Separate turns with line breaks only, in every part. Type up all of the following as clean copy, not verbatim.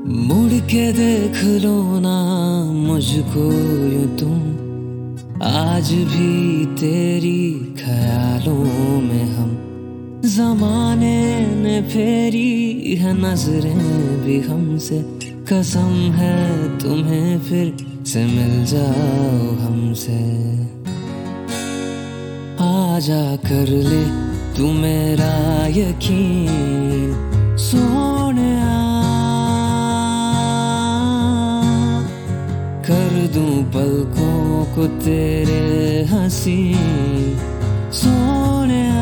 मुड़ के देख लो ना मुझको यूं तुम, आज भी तेरी ख्यालों में हम। ज़माने ने फेरी है नजरें भी हमसे, कसम है तुम्हें फिर से मिल जाओ हमसे। आजा कर ले तू मेरा यकीन सोनिया, कर दूं पलकों को तेरे हसीन सोनिया।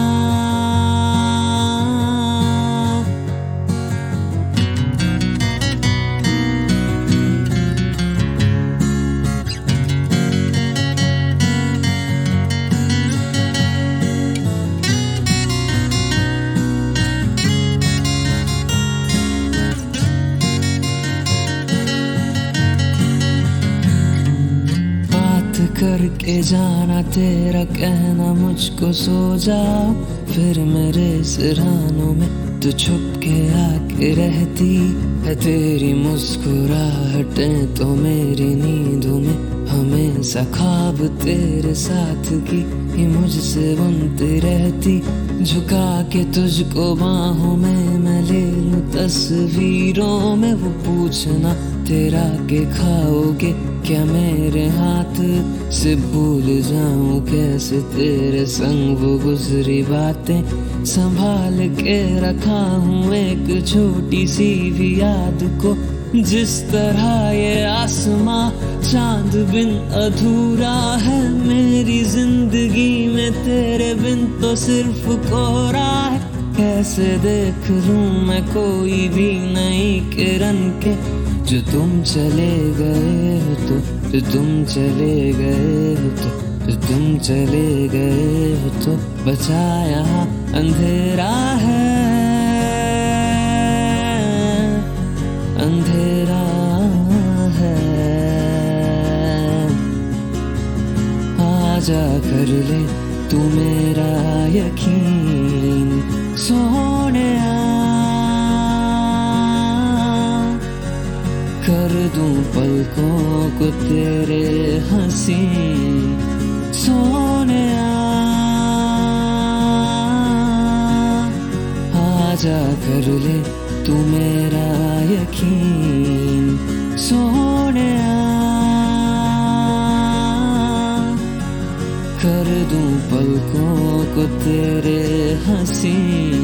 करके जाना तेरा कहना मुझको सो जाओ, फिर मेरे सिरहानों में तू छुप के आके रहती है। तेरी मुस्कुराहटें तो मेरी नींदों में हमेशा ख्वाब तेरे साथ की ही मुझसे बनती रहती। झुका के तुझको बाहों में मैं ले लूं तस्वीरों में, वो पूछना तेरा के खाओगे क्या मेरे हाथ से भूल जाऊं कैसे तेरे संग वो गुजरी बातें। संभाल के रखा हूँ एक छोटी सी भी याद को, जिस तरह ये आसमां चांद बिन अधूरा है। मेरी जिंदगी में तेरे बिन तो सिर्फ कोहरा है। कैसे देख लूं मैं कोई भी नई किरण के, जो तुम चले गए हो तो, जो तुम चले गए हो तो, जो तुम चले गए हो तो बचा यहाँ अंधेरा है, अंधेरा है। आजा कर ले तू मेरा यकीन सोनिया, कर दूं पलकों को तेरे हसीन सोनिया। आजा कर ले तू मेरा यकीन सोनिया, कर दूं पलकों को तेरे हसीन